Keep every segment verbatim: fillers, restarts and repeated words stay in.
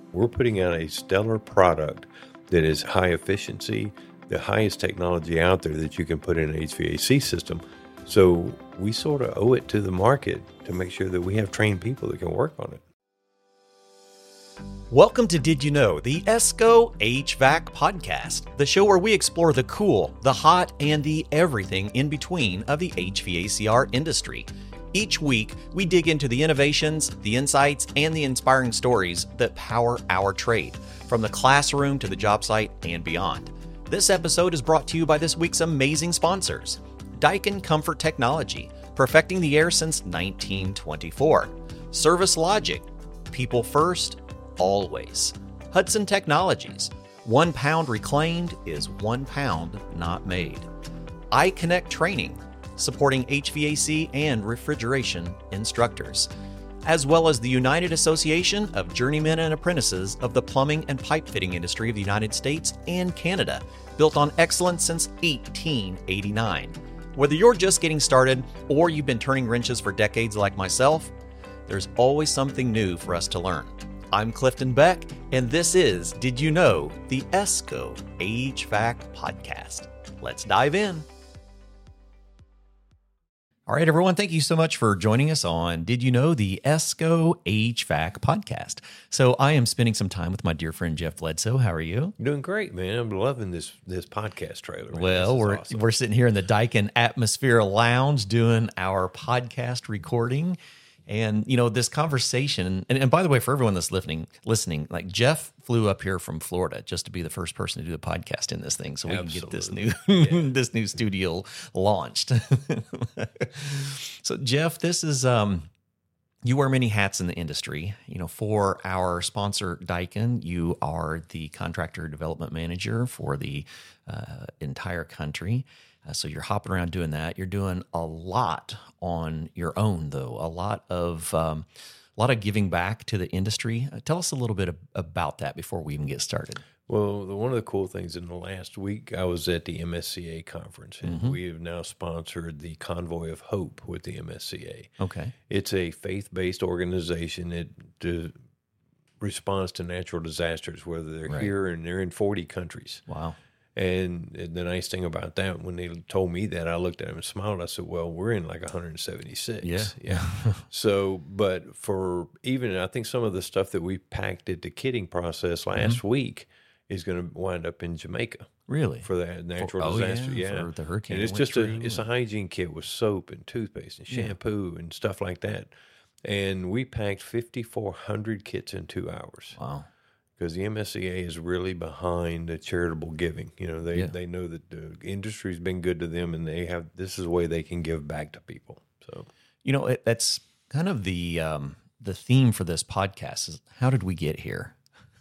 We're putting out a stellar product that is high efficiency, the highest technology out there that you can put in an H V A C system. So we sort of owe it to the market to make sure that we have trained people that can work on it. Welcome to Did You Know, the ESCO H V A C podcast, the show where we explore the cool, the hot, and the everything in between of the H V A C R industry. Each week, we dig into the innovations, the insights, and the inspiring stories that power our trade, from the classroom to the job site and beyond. This episode is brought to you by this week's amazing sponsors: Daikin Comfort Technology, perfecting the air since nineteen twenty-four; Service Logic, people first, always; Hudson Technologies, one pound reclaimed is one pound not made; iConnect Training, supporting H V A C and refrigeration instructors; as well as the United Association of Journeymen and Apprentices of the Plumbing and Pipe Fitting Industry of the United States and Canada, built on excellence since eighteen eighty-nine. Whether you're just getting started or you've been turning wrenches for decades like myself, there's always something new for us to learn. I'm Clifton Beck, and this is Did You Know, the ESCO H V A C podcast. Let's dive in. All right, everyone, thank you so much for joining us on Did You Know, the ESCO H V A C podcast. So I am spending some time with my dear friend Jeff Bledsoe. How are you? Doing great, man. I'm loving this this podcast trailer. Man. Well, we're awesome. we're sitting here in the Daikin Atmosphere Lounge doing our podcast recording. And, you know, this conversation, and, and by the way, for everyone that's listening, listening, like Jeff flew up here from Florida just to be the first person to do the podcast in this thing, so we Absolutely. can get this new yeah. this new studio launched. So, Jeff, this is um, you wear many hats in the industry. You know, for our sponsor Daikin, you are the contractor development manager for the uh, entire country. Uh, so you're hopping around doing that. You're doing a lot on your own, though. A lot of um, a lot of giving back to the industry. Uh, tell us a little bit of, about that before we even get started. Well, the, one of the cool things in the last week, I was at the M S C A conference, and mm-hmm. we have now sponsored the Convoy of Hope with the M S C A. Okay, it's a faith-based organization that uh, responds to natural disasters, whether they're right. here and they're in forty countries. Wow. And the nice thing about that, when they told me that, I looked at them and smiled. I said, well, we're in like one hundred seventy-six. Yeah. Yeah. So, but for even, I think some of the stuff that we packed at the kitting process last mm-hmm. week is going to wind up in Jamaica. Really? For that natural for, disaster. Oh, yeah, yeah. For the hurricane. And it's just a, it's a hygiene kit with soap and toothpaste and shampoo yeah. and stuff like that. And we packed fifty-four hundred kits in two hours. Wow. Because the M S C A is really behind the charitable giving. You know, they, yeah. they know that the industry's been good to them, and they have this is a way they can give back to people. So, you know, it, that's kind of the um, the theme for this podcast is how did we get here?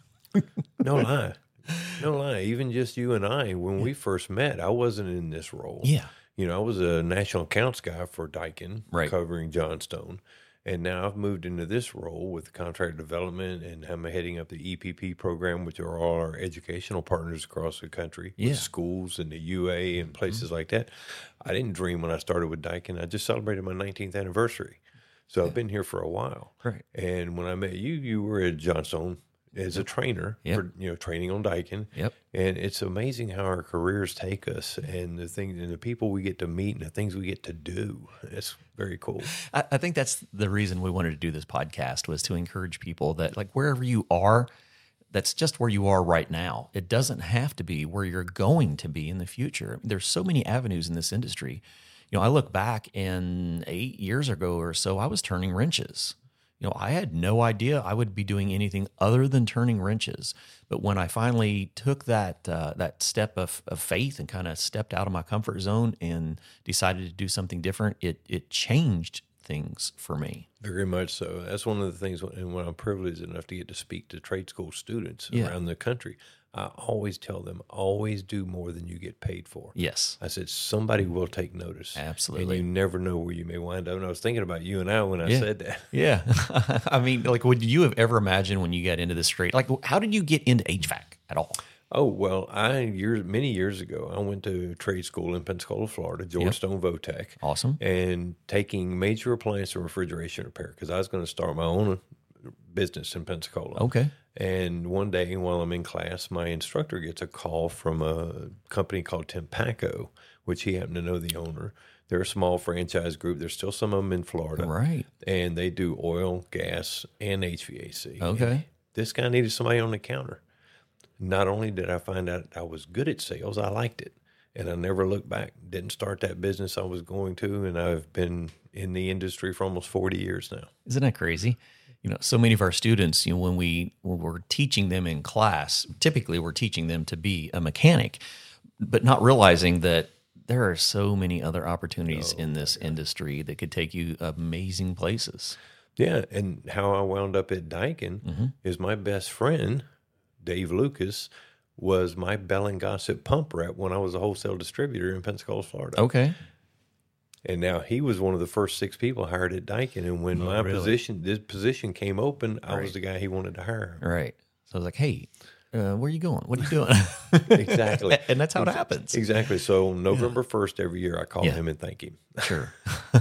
No lie, no lie. Even just you and I, when yeah. we first met, I wasn't in this role. Yeah, you know, I was a national accounts guy for Daikin, right. covering Johnstone. And now I've moved into this role with contract development, and I'm heading up the E P P program, which are all our educational partners across the country, yeah. with schools and the U A and places mm-hmm. like that. I didn't dream when I started with Daikin. I just celebrated my nineteenth anniversary. So yeah. I've been here for a while. Right. And when I met you, you were at Johnstone as a trainer, yep. for, you know, training on Daikin. Yep. And it's amazing how our careers take us, and the things and the people we get to meet and the things we get to do. It's very cool. I, I think that's the reason we wanted to do this podcast, was to encourage people that, like, wherever you are, that's just where you are right now. It doesn't have to be where you're going to be in the future. There's so many avenues in this industry. You know, I look back, and eight years ago or so, I was turning wrenches. You know, I had no idea I would be doing anything other than turning wrenches. But when I finally took that uh, that step of, of faith and kind of stepped out of my comfort zone and decided to do something different, it it changed things for me. Very much so. That's one of the things, and when I'm privileged enough to get to speak to trade school students yeah. around the country, I always tell them, always do more than you get paid for. Yes. I said, somebody will take notice. Absolutely. And you never know where you may wind up. And I was thinking about you and I when I yeah. said that. Yeah. I mean, like, would you have ever imagined when you got into this trade? Like, how did you get into H V A C at all? Oh, well, I years many years ago, I went to trade school in Pensacola, Florida, Georgetown yep. Votech. Awesome. And taking major appliance and refrigeration repair, because I was going to start my own business in Pensacola. Okay. And one day while I'm in class, my instructor gets a call from a company called Tempaco, which he happened to know the owner. They're a small franchise group. There's still some of them in Florida. Right. And they do oil, gas, and H V A C. Okay. And this guy needed somebody on the counter. Not only did I find out I was good at sales, I liked it. And I never looked back. Didn't start that business I was going to, and I've been in the industry for almost forty years now. Isn't that crazy? You know, so many of our students, you know, when we when we're teaching them in class, typically we're teaching them to be a mechanic, but not realizing that there are so many other opportunities oh, in this industry that could take you amazing places. Yeah, and how I wound up at Daikin mm-hmm. is my best friend, Dave Lucas, was my Bell and Gossett pump rep when I was a wholesale distributor in Pensacola, Florida. Okay. And now he was one of the first six people hired at Daikin. And when oh, my really? position, this position came open, I right. was the guy he wanted to hire. Right. So I was like, hey, uh, where are you going? What are you doing? Exactly. And that's how it happens. Exactly. So November first every year, I call yeah. him and thank him. Sure.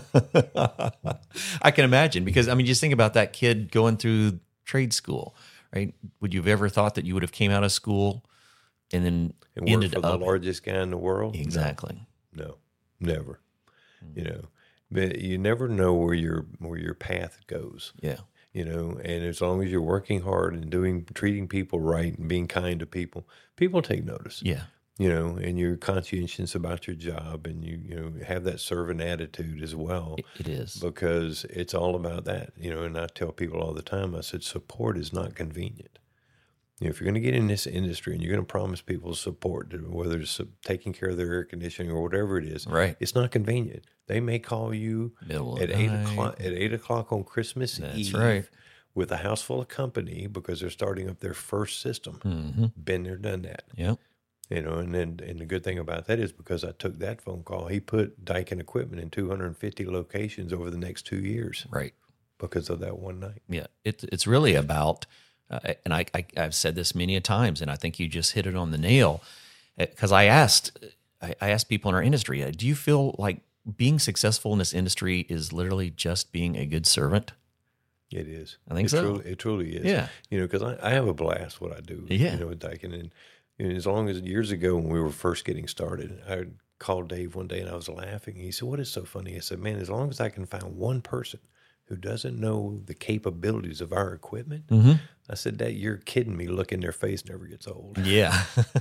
I can imagine because, I mean, just think about that kid going through trade school, right? Would you have ever thought that you would have came out of school and then and ended for up the largest guy in the world? Exactly. No, no never. You know, but you never know where your where your path goes. Yeah. You know, and as long as you're working hard and doing treating people right and being kind to people, people take notice. Yeah. You know, and you're conscientious about your job, and you you know have that servant attitude as well. It, it is because it's all about that. You know, and I tell people all the time. I said support is not convenient. You know, if you're going to get in this industry and you're going to promise people support, whether it's taking care of their air conditioning or whatever it is, right? It's not convenient. They may call you Middle at eight o'clock at eight o'clock on Christmas That's Eve, right. with a house full of company because they're starting up their first system. Mm-hmm. Been there, done that. Yep. You know, and then and the good thing about that is because I took that phone call, he put Daikin equipment in two hundred fifty locations over the next two years, right? Because of that one night. Yeah, it, it's really about. Uh, and I, I, I've said this many a times, and I think you just hit it on the nail. Because I asked, I, I asked people in our industry, uh, do you feel like being successful in this industry is literally just being a good servant? It is. I think it so. Truly, it truly is. Yeah. You know, because I, I have a blast what I do. Yeah. You know, with Daikin, and, and as long as years ago when we were first getting started, I called Dave one day and I was laughing. He said, "What is so funny?" I said, "Man, as long as I can find one person who doesn't know the capabilities of our equipment." Mm-hmm. I said, "That you're kidding me. Look in their face never gets old." Yeah.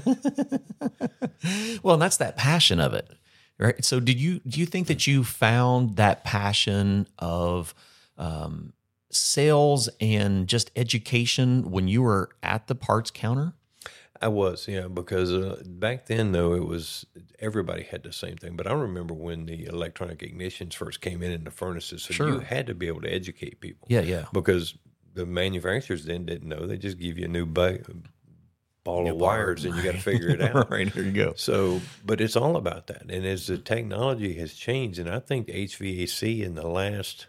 Well, and that's that passion of it, right? So did you, do you think that you found that passion of um, sales and just education when you were at the parts counter? I was, yeah, because uh, back then, though, it was everybody had the same thing. But I remember when the electronic ignitions first came in in the furnaces, so sure. you had to be able to educate people. Yeah, yeah. Because the manufacturers then didn't know. They just give you a new ba- ball new of wires part, and you got to figure it out. Right, there you go. So, but it's all about that. And as the technology has changed, and I think H V A C in the last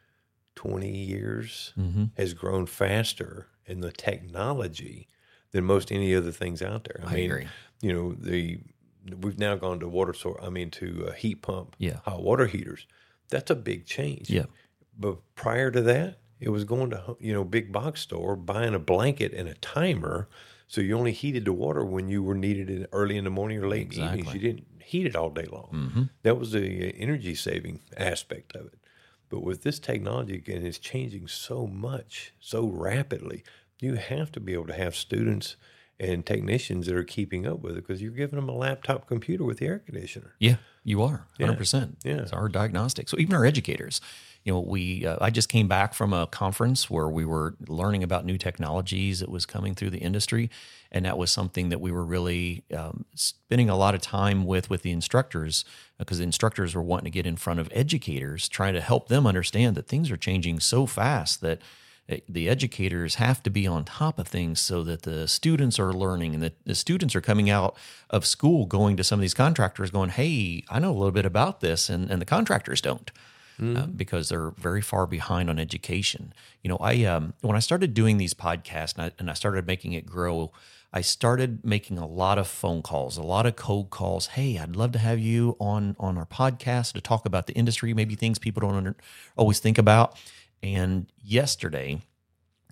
twenty years mm-hmm. has grown faster in the technology than most any other things out there. I, I mean, agree. You know, the we've now gone to water source. I mean, to a heat pump, yeah. hot water heaters. That's a big change. Yeah. But prior to that, it was going to, you know, big box store, buying a blanket and a timer, so you only heated the water when you were needed it early in the morning or late exactly. in the evenings. You didn't heat it all day long. Mm-hmm. That was the energy saving aspect of it. But with this technology, again, it's changing so much, so rapidly. You have to be able to have students and technicians that are keeping up with it because you're giving them a laptop computer with the air conditioner. Yeah, you are, one hundred percent. Yeah. It's our diagnostics. So even our educators, you know, we uh, I just came back from a conference where we were learning about new technologies that was coming through the industry, and that was something that we were really um, spending a lot of time with with the instructors because the instructors were wanting to get in front of educators, trying to help them understand that things are changing so fast that the educators have to be on top of things so that the students are learning and that the students are coming out of school going to some of these contractors going, hey, I know a little bit about this, and, and the contractors don't mm-hmm. uh, because they're very far behind on education. You know, I um, when I started doing these podcasts and I, and I started making it grow, I started making a lot of phone calls, a lot of cold calls. Hey, I'd love to have you on, on our podcast to talk about the industry, maybe things people don't under, always think about. And yesterday,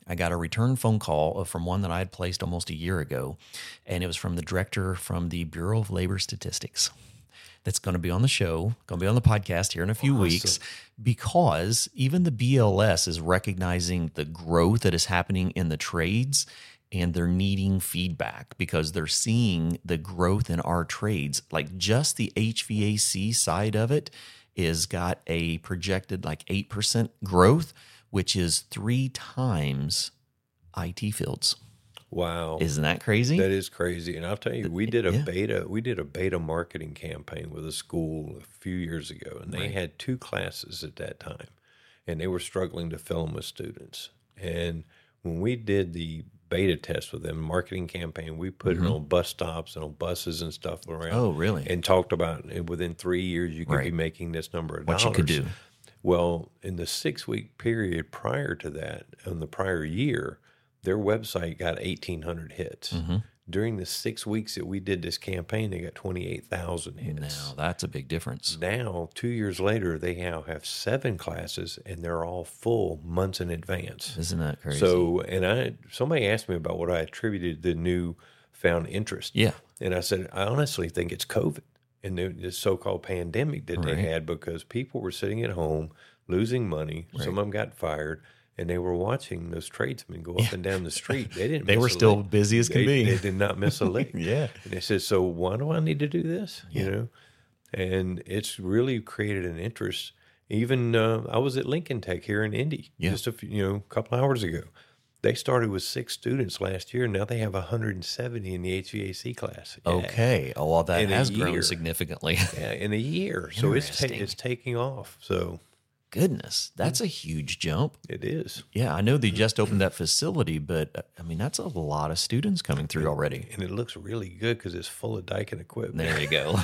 I got a return phone call from one that I had placed almost a year ago, and it was from the director from the Bureau of Labor Statistics. That's going to be on the show, going to be on the podcast here in a few Awesome. weeks, because even the B L S is recognizing the growth that is happening in the trades, and they're needing feedback because they're seeing the growth in our trades. Like just the H V A C side of it is got a projected like eight percent growth, which is three times I T fields. Wow. Isn't that crazy? That is crazy. And I'll tell you, we did a Yeah. beta, we did a beta marketing campaign with a school a few years ago, and they Right. had two classes at that time, and they were struggling to fill them with students. And when we did the beta test with them, marketing campaign, we put it on bus stops and on buses and stuff around. Oh, really? And talked about and within three years you could Right. be making this number of What dollars. you could do. Well, in the six week period prior to that, in the prior year, their website got eighteen hundred hits. Mm-hmm. During the six weeks that we did this campaign, they got twenty-eight thousand hits. Now, that's a big difference. Now, two years later, they now have seven classes, and they're all full months in advance. Isn't that crazy? So, and I somebody asked me about what I attributed the new found interest. Yeah. And I said, I honestly think it's COVID and the, the so-called pandemic that Right. they had, because people were sitting at home losing money. Right. Some of them got fired, and they were watching those tradesmen go up and down the street. They didn't. They miss were a still lick. busy as can They, be. they did not miss a lick. Yeah. And they said, so why do I need to do this? Yeah. You know, and it's really created an interest. Even uh, I was at Lincoln Tech here in Indy Yeah. just a few, you know, a couple hours ago. They started with six students last year. Now they have one hundred seventy in the H V A C class. Yeah. Okay. Oh, well, that In a has grown year. significantly. Yeah, in a year. So it's ta- Interesting. it's taking off. So Goodness, that's a huge jump. it is. Yeah, I know they just opened that facility, but uh, I mean, that's a lot of students coming through already. And it looks really good because it's full of Daikin equipment. There you go.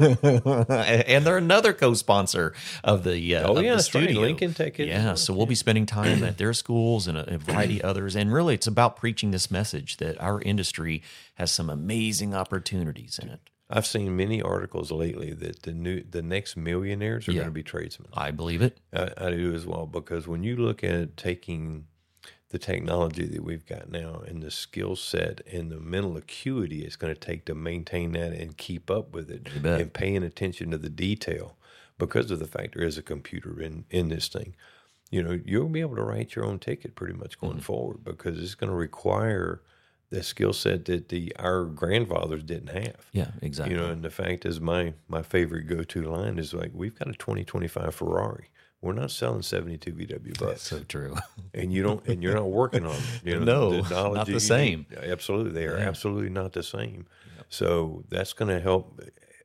And they're another co-sponsor of the uh, Oh, of yeah, the that's right. studio. Lincoln Tech is as Yeah, well. so we'll be spending time at their schools and a, a variety of others. And really, it's about preaching this message that our industry has some amazing opportunities in it. I've seen many articles lately that the new the next millionaires are Yeah. going to be tradesmen. I believe it. I, I do as well, because when you look at taking the technology that we've got now and the skill set and the mental acuity it's going to take to maintain that and keep up with it You bet. and paying attention to the detail, because of the fact there is a computer in, in this thing, you know, you'll be able to write your own ticket pretty much going Mm-hmm. forward, because it's going to require the skill set that the our grandfathers didn't have. Yeah, exactly. You know, and the fact is, my my favorite go-to line is like, we've got a twenty twenty-five Ferrari. We're not selling seventy-two V W bucks, so true. and you don't, and you're not working on it. You know, No, the knowledge not the that you same. need- absolutely, they are Yeah. absolutely not the same. So that's going to help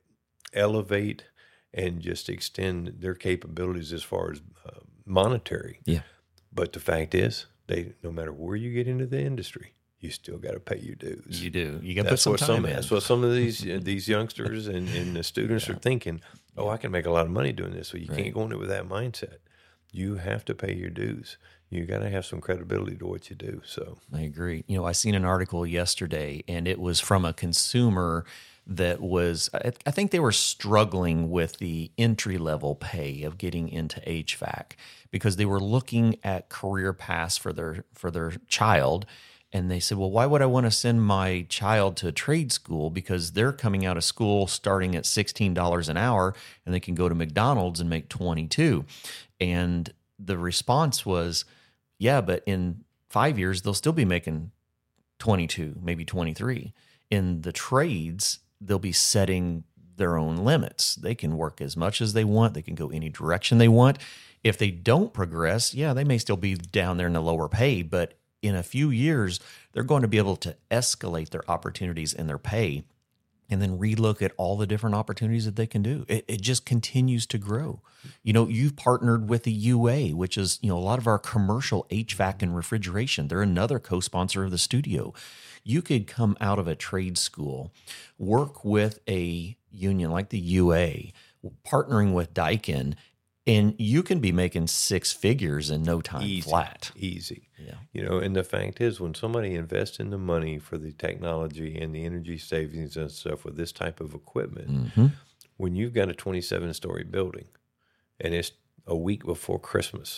elevate and just extend their capabilities as far as uh, monetary. Yeah. But the fact is, they no matter where you get into the industry, you still got to pay your dues. You do. You got to put That's some what time some. in. That's what some of these uh, these youngsters and, and the students are thinking. Oh, I can make a lot of money doing this. So you Right. can't go into it with that mindset. You have to pay your dues. You got to have some credibility to what you do. So I agree. You know, I seen an article yesterday, and it was from a consumer that was, I, I think they were struggling with the entry level pay of getting into H V A C, because they were looking at career paths for their for their child. And they said, well, why would I want to send my child to a trade school? Because they're coming out of school starting at sixteen dollars an hour, and they can go to McDonald's and make twenty-two. And the response was, yeah, but in five years, they'll still be making twenty-two, maybe twenty-three. In the trades, they'll be setting their own limits. They can work as much as they want. They can go any direction they want. If they don't progress, yeah, they may still be down there in the lower pay, but in a few years, they're going to be able to escalate their opportunities and their pay, and then relook at all the different opportunities that they can do. It, it just continues to grow. You know, you've partnered with the U A, which is, you know, a lot of our commercial H V A C and refrigeration. They're another co-sponsor of the studio. You could come out of a trade school, work with a union like the U A, partnering with Daikin, and you can be making six figures in no time easy, flat. easy. Yeah. You know, and the fact is, when somebody invests in the money for the technology and the energy savings and stuff with this type of equipment, Mm-hmm. when you've got a twenty-seven story building and it's a week before Christmas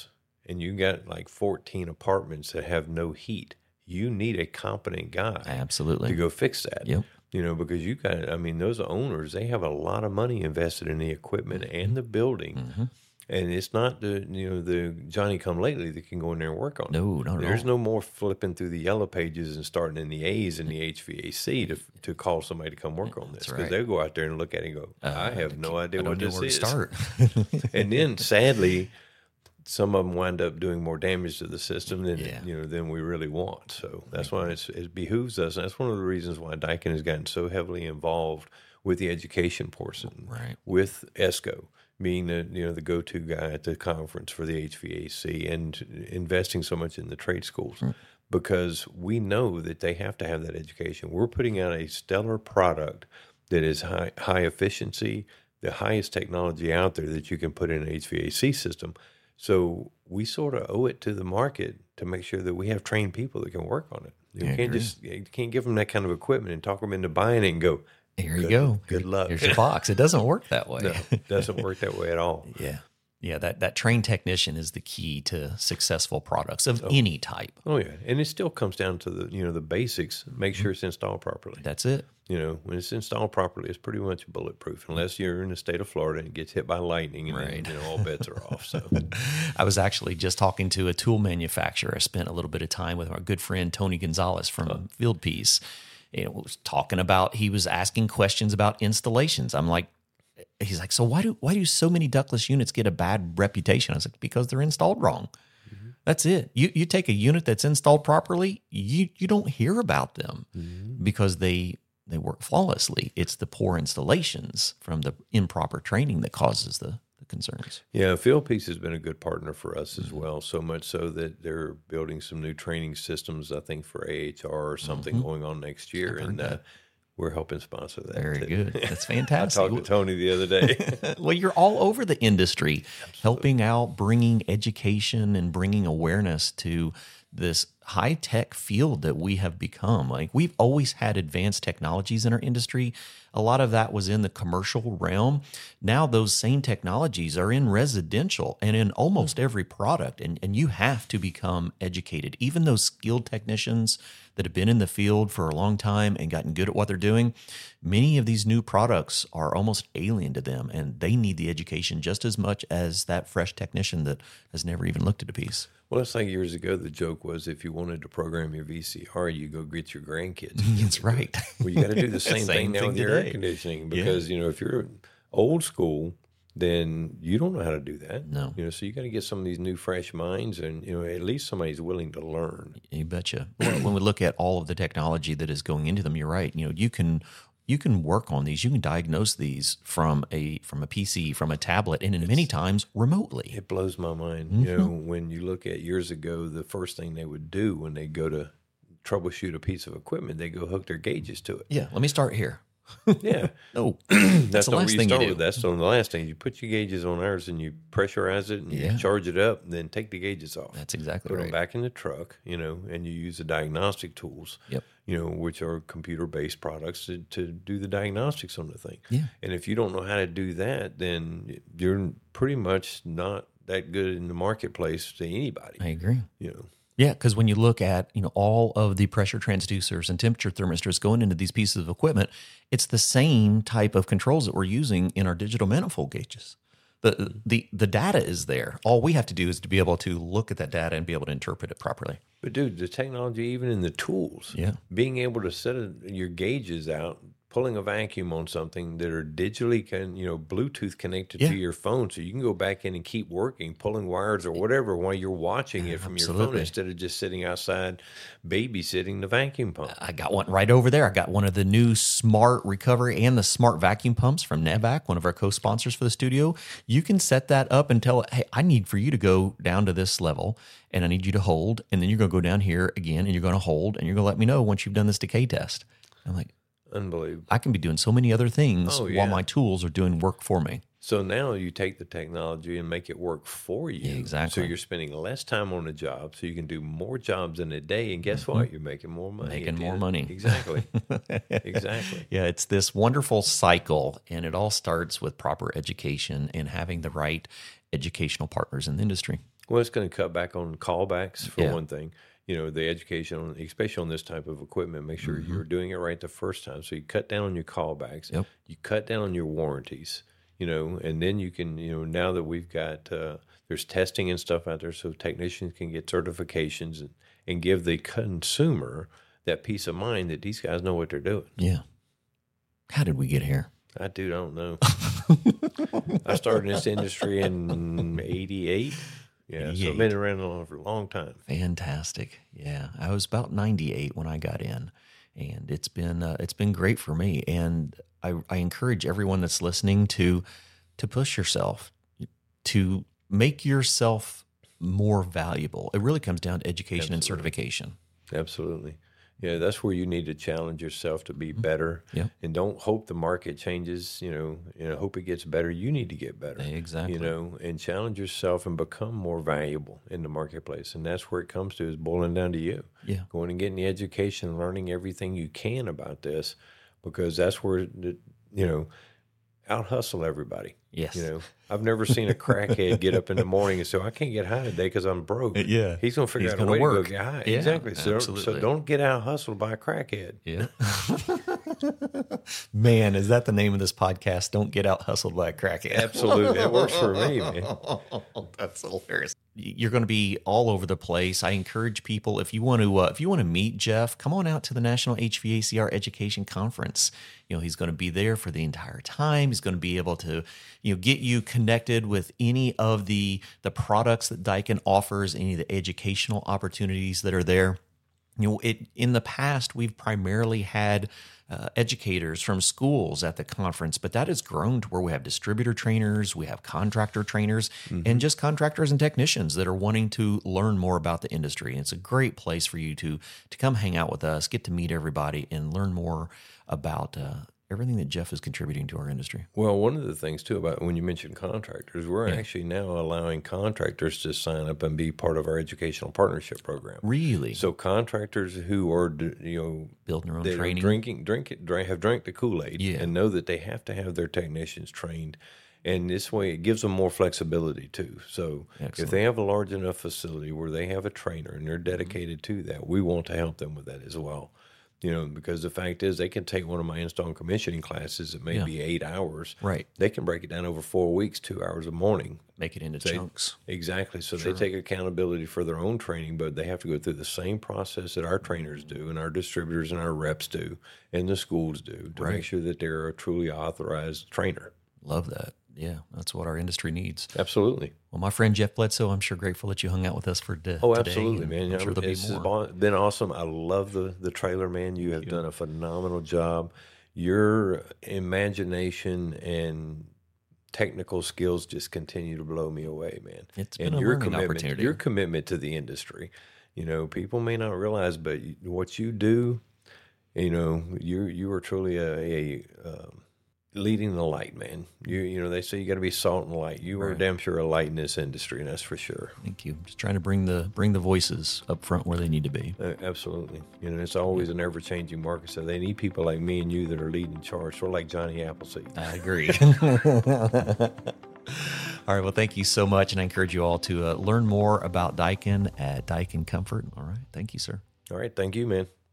and you got like fourteen apartments that have no heat, you need a competent guy Absolutely. to go fix that. Yep. You know, because you got, I mean, those owners, they have a lot of money invested in the equipment and the building. Mm-hmm. And it's not the, you know, the Johnny come lately that can go in there and work on it. No, not at There's all. no more flipping through the yellow pages and starting in the A's in the H V A C to to call somebody to come work on this. Because right. they'll go out there and look at it and go, I have no idea I don't what know this where to is. start. And then sadly, some of them wind up doing more damage to the system than Yeah. you know than we really want. So that's why it's, it behooves us. And that's one of the reasons why Daikin has gotten so heavily involved with the education portion, Right. with ESCO being the you know the go-to guy at the conference for the H V A C and investing so much in the trade schools. Mm. Because we know that they have to have that education. We're putting out a stellar product that is high high efficiency, the highest technology out there that you can put in an H V A C system. So we sort of owe it to the market to make sure that we have trained people that can work on it. You I can't agree. just you can't give them that kind of equipment and talk them into buying it and go, Here you Good- go. good luck. Here's your box. It doesn't work that way. no, it doesn't work that way at all. Yeah. Yeah, that, that trained technician is the key to successful products of any type. Oh yeah, and it still comes down to the you know the basics. Make sure it's installed properly. That's it. You know, when it's installed properly, it's pretty much bulletproof, unless you're in the state of Florida and it gets hit by lightning, and Right. then, you know all bets are off. So I was actually just talking to a tool manufacturer. I spent a little bit of time with our good friend Tony Gonzalez from Field Piece. You know, was talking about, he was asking questions about installations. I'm like, he's like, so why do why do so many ductless units get a bad reputation? I was like, because they're installed wrong. Mm-hmm. That's it. You you take a unit that's installed properly, you you don't hear about them Mm-hmm. because they they work flawlessly. It's the poor installations from the improper training that causes the, the concerns. yeah, Field Piece has been a good partner for us as well. So much so that they're building some new training systems, I think, for A H R or something going on next year, and uh, we're helping sponsor that. Very too. good. That's I fantastic. talked to Tony the other day. Well, you're all over the industry, helping out, bringing education and bringing awareness to this high-tech field that we have become. Like, we've always had advanced technologies in our industry. A lot of that was in the commercial realm. Now those same technologies are in residential and in almost every product, and, and you have to become educated. Even those skilled technicians that have been in the field for a long time and gotten good at what they're doing, many of these new products are almost alien to them, and they need the education just as much as that fresh technician that has never even looked at a piece. Well, it's like years ago, the joke was if you wanted to program your V C R, you go get your grandkids. That's right. Well, you got to do the same, Same thing now thing with your air today. conditioning because, you know, if you're old school, then you don't know how to do that. No. You know, so you got to get some of these new, fresh minds and, you know, at least somebody's willing to learn. You betcha. Well, when we look at all of the technology that is going into them, you're right. You know, you can you can work on these. You can diagnose these from a from a P C, from a tablet, and in many times remotely. It blows my mind. Mm-hmm. You know, when you look at years ago, the first thing they would do when they go to troubleshoot a piece of equipment, they go hook their gauges to it. Yeah. Let me start here. Yeah. No, That's the not last what you thing you start do. with. That's on the last thing. You put your gauges on ours and you pressurize it and Yeah. you charge it up and then take the gauges off. That's exactly Put them right. back in the truck, you know, and you use the diagnostic tools, Yep. you know, which are computer-based products to, to do the diagnostics on the thing. Yeah. And if you don't know how to do that, then you're pretty much not that good in the marketplace to anybody, I agree. you know. Yeah, because when you look at, you know, all of the pressure transducers and temperature thermistors going into these pieces of equipment, it's the same type of controls that we're using in our digital manifold gauges. The the the data is there. All we have to do is to be able to look at that data and be able to interpret it properly. But dude, the technology, even in the tools, Yeah. being able to set a, your gauges out, pulling a vacuum on something that are digitally, can you know, Bluetooth connected Yeah. to your phone, so you can go back in and keep working, pulling wires or whatever while you're watching it from your phone Absolutely. instead of just sitting outside babysitting the vacuum pump. I got one right over there. I got one of the new smart recovery and the smart vacuum pumps from Navac, one of our co-sponsors for the studio. You can set that up and tell it, hey, I need for you to go down to this level and I need you to hold. And then you're going to go down here again and you're going to hold and you're going to let me know once you've done this decay test. I'm like, Unbelievable. I can be doing so many other things Oh, yeah. while my tools are doing work for me. So now you take the technology and make it work for you. Yeah, exactly. So you're spending less time on a job, so you can do more jobs in a day. And guess what? You're making more money. Mm-hmm. Making at the more end. money. Exactly. Exactly. Yeah, it's this wonderful cycle, and it all starts with proper education and having the right educational partners in the industry. Well, it's going to cut back on callbacks for Yeah. one thing. You know, the education, especially on this type of equipment, make sure Mm-hmm. you're doing it right the first time. So you cut down on your callbacks. Yep. You cut down on your warranties. You know, and then you can, you know, now that we've got uh, there's testing and stuff out there, so technicians can get certifications and, and give the consumer that peace of mind that these guys know what they're doing. Yeah. How did we get here? I do don't know. I started in this industry in eighty-eight. Yeah, so I've been around for a long time. Fantastic. Yeah, I was about ninety-eight when I got in, and it's been uh, it's been great for me. And I, I encourage everyone that's listening to to push yourself, to make yourself more valuable. It really comes down to education Absolutely. and certification. Absolutely. Yeah, that's where you need to challenge yourself to be better. Yep. And don't hope the market changes, you know, you know, hope it gets better. You need to get better. Exactly. You know, and challenge yourself and become more valuable in the marketplace. And that's where it comes to, is boiling down to you. Yeah. Going and getting the education, learning everything you can about this, because that's where, the, you know, out hustle everybody. Yes. You know, I've never seen a crackhead get up in the morning and say, I can't get high today because I'm broke. Yeah. He's going to figure He's out a gonna way work. to go get high. Yeah, exactly. So don't, absolutely. so don't get out hustled by a crackhead. Yeah. Man, is that the name of this podcast? Don't get out hustled by a crackhead. Absolutely. It works for me, man. That's hilarious. You're going to be all over the place. I encourage people, if you want to, uh, if you want to meet Jeff, come on out to the National H V A C R Education Conference. You know, he's going to be there for the entire time. He's going to be able to, you know, get you connected with any of the the products that Daikin offers, any of the educational opportunities that are there. You know, it in the past we've primarily had uh, educators from schools at the conference, but that has grown to where we have distributor trainers, we have contractor trainers, mm-hmm. and just contractors and technicians that are wanting to learn more about the industry. And it's a great place for you to to come hang out with us, get to meet everybody, and learn more about uh, everything that Jeff is contributing to our industry. Well, one of the things too about when you mentioned contractors, we're yeah. actually now allowing contractors to sign up and be part of our educational partnership program. Really? So contractors who are, you know, building their own that training, are drinking, drink it, drink, have drank the Kool-Aid, yeah. and know that they have to have their technicians trained. And this way, it gives them more flexibility too. So Excellent. If they have a large enough facility where they have a trainer and they're dedicated mm-hmm. to that, we want to help them with that as well. You know, because the fact is, they can take one of my install and commissioning classes that may yeah. be eight hours. Right. They can break it down over four weeks, two hours a morning. Make it into they, chunks. Exactly. So sure. they take accountability for their own training, but they have to go through the same process that our trainers do and our distributors and our reps do and the schools do to right. make sure that they're a truly authorized trainer. Love that. Yeah, that's what our industry needs. Absolutely. Well, my friend Jeff Bledsoe, I'm sure grateful that you hung out with us for de- oh, today. absolutely, man. I'm sure there'll it's be more. been awesome. I love the, the trailer, man. You have Thank done you. a phenomenal job. Your imagination and technical skills just continue to blow me away, man. It's and been a your learning commitment, opportunity. Your commitment to the industry. You know, people may not realize, but what you do, you know, you you are truly a, a um, leading the light, man. You you know, they say you got to be salt and light. You are Right. damn sure a light in this industry, and that's for sure. Thank you. Just trying to bring the bring the voices up front where they need to be. Uh, absolutely. You know, it's always an ever-changing market, so they need people like me and you that are leading charge, sort of like Johnny Appleseed. I agree. All right. Well, thank you so much, and I encourage you all to uh, learn more about Daikin at Daikin Comfort. All right. Thank you, sir. All right. Thank you, man.